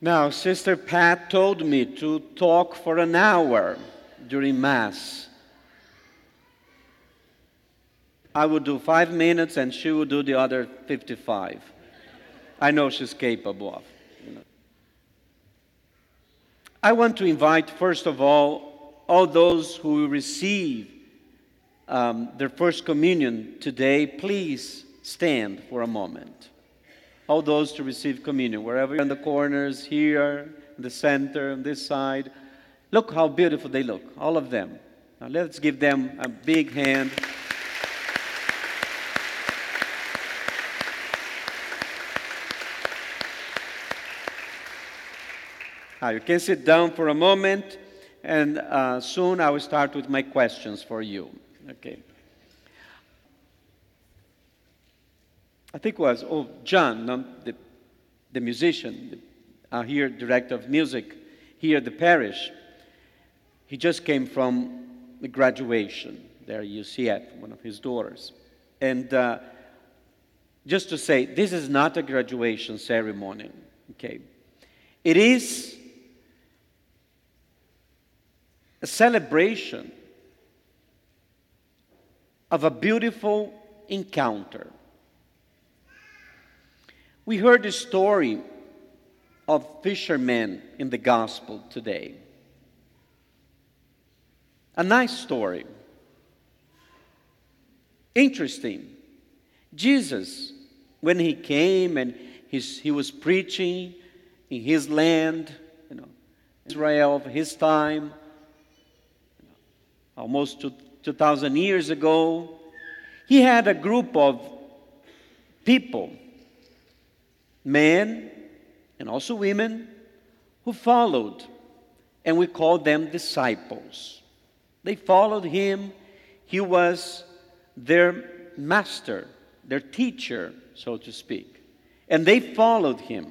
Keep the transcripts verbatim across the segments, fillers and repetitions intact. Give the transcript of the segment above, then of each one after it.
Now, Sister Pat told me to talk for an hour during Mass. I would do five minutes and she would do the other fifty-five. I know she's capable of. You know. I want to invite, first of all, all those who receive um, their First Communion today, please stand for a moment. All those to receive communion, wherever you're in the corners, here, in the center, on this side. Look how beautiful they look, all of them. Now let's give them a big hand. Now you can sit down for a moment, and uh, soon I will start with my questions for you. Okay. I think it was, oh, John, no, the, the musician, the, uh, here, director of music, here at the parish. He just came from the graduation. There you see it, one of his daughters. And uh, just to say, this is not a graduation ceremony, okay? It is a celebration of a beautiful encounter. We heard the story of fishermen in the gospel today. A nice story. Interesting. Jesus, when he came and his, he was preaching in his land, you know, Israel of his time, almost two, 2,000 years ago, he had a group of people, men and also women, who followed, and we call them disciples. They followed him. He was their master, their teacher, so to speak. And they followed him.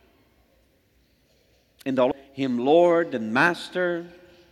And called him Lord and Master.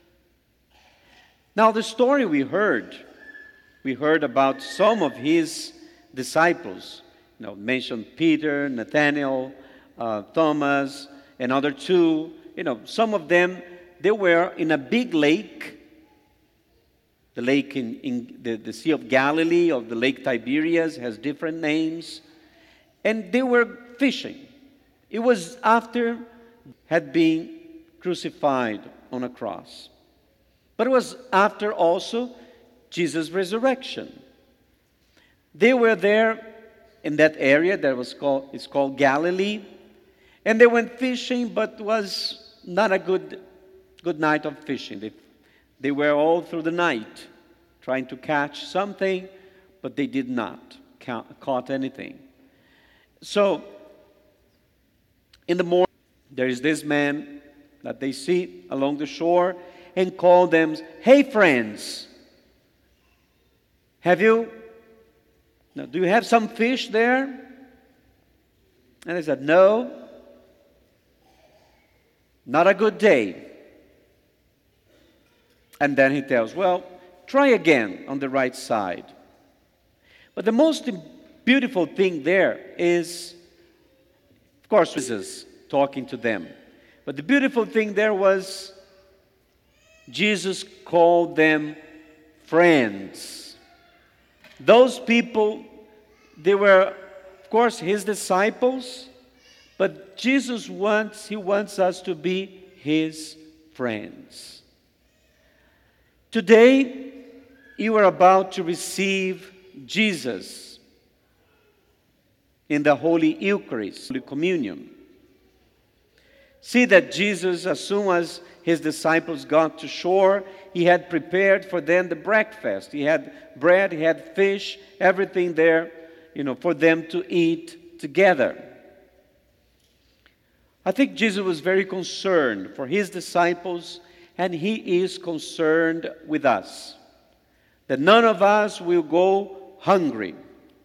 Now the story we heard, we heard about some of his disciples. You know, mentioned Peter, Nathaniel, uh, Thomas, and other two. You know, some of them, they were in a big lake, the lake in, in the, the Sea of Galilee, or the Lake Tiberias, has different names. And they were fishing. It was after had been crucified on a cross. But it was after also Jesus' resurrection. They were there in that area that was called, it's called Galilee. And they went fishing, but it was not a good, good night of fishing. They, they were all through the night trying to catch something, but they did not ca- caught anything. So, in the morning, there is this man that they see along the shore and call them, "Hey friends, have you, now, do you have some fish there?" And they said, "No, not a good day." And then he tells, "Well, try again on the right side." But the most beautiful thing there is, of course, Jesus talking to them. But the beautiful thing there was Jesus called them friends. Those people, they were, of course, his disciples, but Jesus wants, he wants us to be his friends. Today, you are about to receive Jesus in the Holy Eucharist, Holy Communion. See that Jesus, as soon as his disciples got to shore, he had prepared for them the breakfast. He had bread, he had fish, everything there, you know, for them to eat together. I think Jesus was very concerned for his disciples, and he is concerned with us, that none of us will go hungry.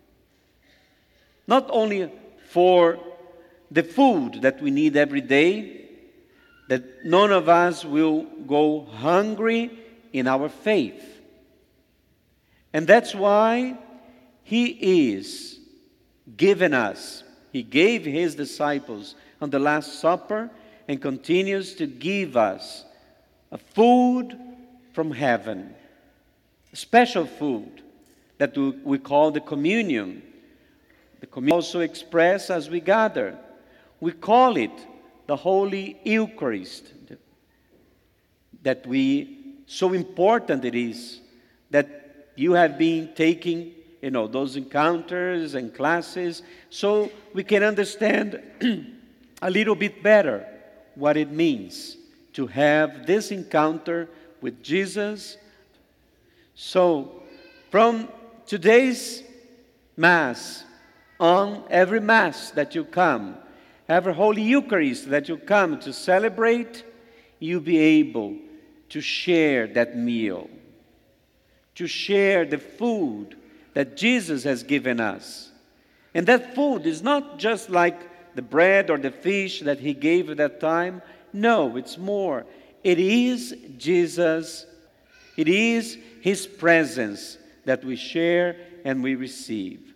Not only for the food that we need every day, that none of us will go hungry in our faith. And that's why he is giving us, he gave his disciples on the Last Supper and continues to give us a food from heaven, special food that we call the communion. The communion also expressed as we gather. We call it the Holy Eucharist. That we, so important it is that you have been taking, you know, those encounters and classes, so we can understand a little bit better what it means to have this encounter with Jesus. So, from today's Mass, on every Mass that you come, every Holy Eucharist that you come to celebrate, you'll be able to share that meal, to share the food that Jesus has given us. And that food is not just like the bread or the fish that he gave at that time. No, it's more. It is Jesus. It is his presence that we share and we receive.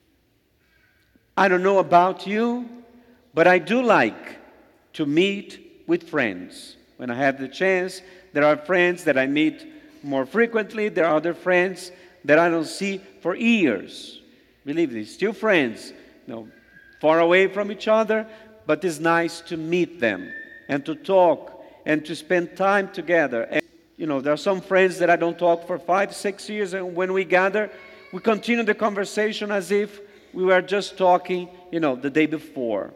I don't know about you, but I do like to meet with friends. When I have the chance, there are friends that I meet more frequently. There are other friends that I don't see for years. Believe me, still friends, you know, far away from each other, but it's nice to meet them and to talk and to spend time together. And, you know, there are some friends that I don't talk for five, six years, and when we gather, we continue the conversation as if we were just talking, you know, the day before.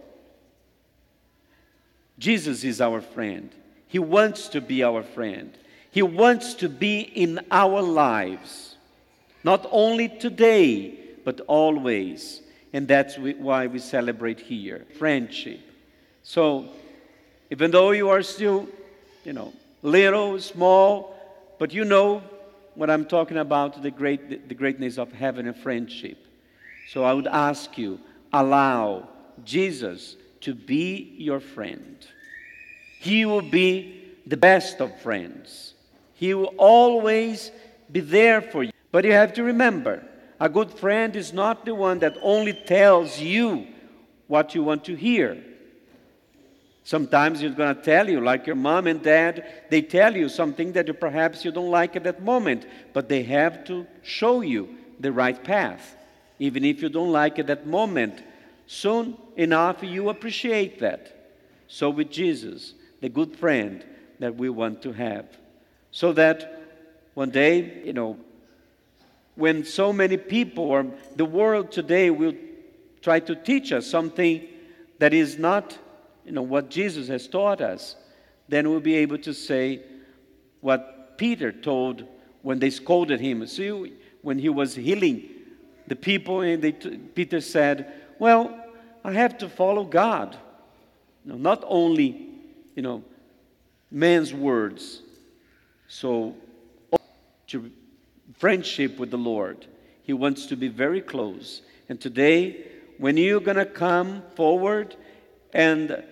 Jesus is our friend. He wants to be our friend. He wants to be in our lives, not only today, but always. And that's why we celebrate here, friendship. So, even though you are still, you know, little, small, but you know what I'm talking about, the great, the greatness of having a friendship. So I would ask you, allow Jesus to be your friend. He will be the best of friends. He will always be there for you. But you have to remember, a good friend is not the one that only tells you what you want to hear. Sometimes he's going to tell you, like your mom and dad, they tell you something that you, perhaps you don't like at that moment, but they have to show you the right path. Even if you don't like it at that moment, soon enough you appreciate that. So with Jesus, the good friend that we want to have. So that one day, you know, when so many people or the world today will try to teach us something that is not, you know, what Jesus has taught us, then we'll be able to say what Peter told when they scolded him. See, when he was healing the people, and they t- Peter said, well, I have to follow God. You know, not only, you know, man's words. So, to friendship with the Lord, he wants to be very close. And today, when you're going to come forward and the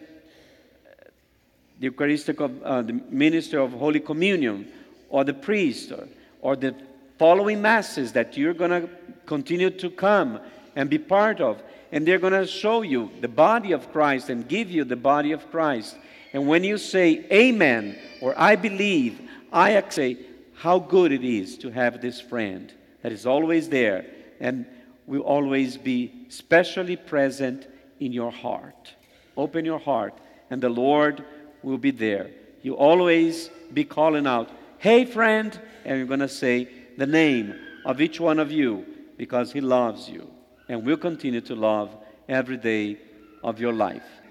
Eucharistic of, uh, the minister of Holy Communion, or the priest, or, or the following masses that you're going to continue to come and be part of, and they're going to show you the body of Christ and give you the body of Christ. And when you say amen, or I believe, I say how good it is to have this friend that is always there and will always be specially present in your heart. Open your heart, and the Lord will be there. You'll always be calling out, hey friend, and you're going to say the name of each one of you because he loves you and will continue to love every day of your life.